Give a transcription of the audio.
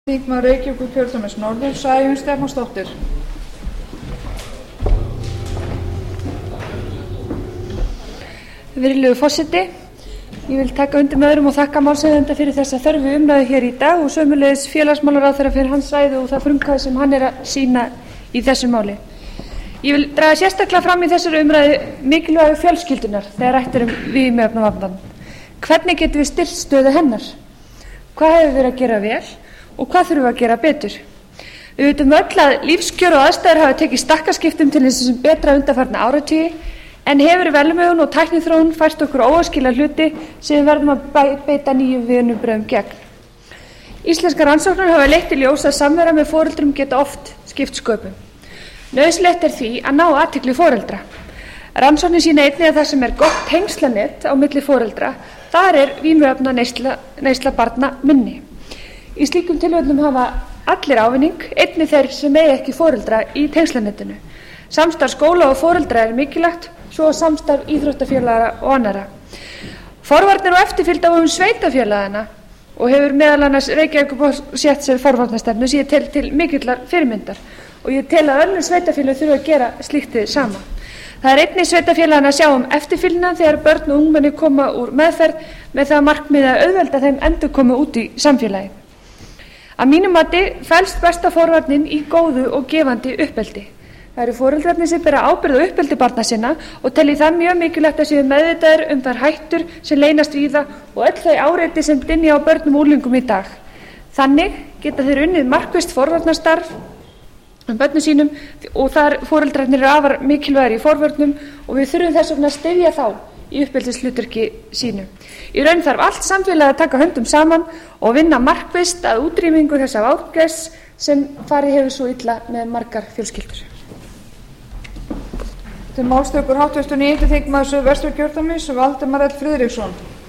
Þingmaður Reykjavíkurkjördæmis norður, Sæunn Stefánsdóttir. Virðulegur forseti, ég vil taka undir með öðrum og þakka málshefjanda fyrir þessa þörfu umræðu hér í dag og sömuleiðis félagsmálaráðherra fyrir hans ræðu og það frumkvæði sem hann að sýna í þessu máli. Ég vil draga sérstaklega fram í þessari umræðu mikilvægi fjölskyldunar þegar rætt vímuefnavandann. Hvernig getum við styrkt stöðu hennar? Hvað hefur verið að gera vel og hvað þurfum við að gera betur? Við vitum öll að lífskjör og aðstæður hafa tekið stakkaskiptum til þess sem betra undanfarna áratugi, en hefur velmegun og tækniþróun fært okkur óæskilega hluti sem við verðum að beita nýjum vinnubrögðum gegn. Íslenskar rannsóknir hafa leitt í ljós að samvera með foreldrum geta oft skipt sköpum. Nauðsynlegt er því að ná athygli foreldra. Rannsóknir sýna einnig að það sem er gott tengslanet á milli foreldra, þar er vímuefnaneysla barna minni. Í slíkum tilfellum hafa allir ávinning, einnig þeir sem eiga ekki foreldra í tengslanetinu. Samstarf skóla og foreldra er mikilvægt, svo samstarf íþróttafélaga og annarra. Forvarnir og eftirfylgd á sveitarfélagana og hefur meðal annars Reykjavík sett sér forvarnastefnu sem ég tel til mikillar fyrirmyndar og ég tel að önnur sveitarfélög þurfa að gera slíkt hið sama. Það er einnig sveitarfélagana að sjá eftirfylgdina þegar börn og ungmenni koma úr meðferð með það að markmiði að auðvelda þeim endurkomu út í samfélagið. Að mínu mati felst besta forvarnin í góðu og gefandi uppeldi. Það eru foreldrarnir sem bera ábyrgð á uppeldi barna sinna og tel ég það mjög mikilvægt að séu meðvitaðir þær hættur sem leynast víða og öll þau áreiti sem dynja á börnum og unglingum í dag. Þannig geta þeir unnið markvisst forvarnarstarf börnum sínum og þar foreldrarnir eru afar mikilvægir í forvörnum og við þurfum þess vegna að styðja þá í uppeldishlutverki sínu. Í raun þarf allt samfélagið að taka höndum saman og vinna markvisst að útrýmingu þessa vágests sem farið hefur svo illa með margar fjölskyldur. Til málstökur hv. 9. þingmaður Suðvesturkjördæmis Valdimar L. Friðriksson.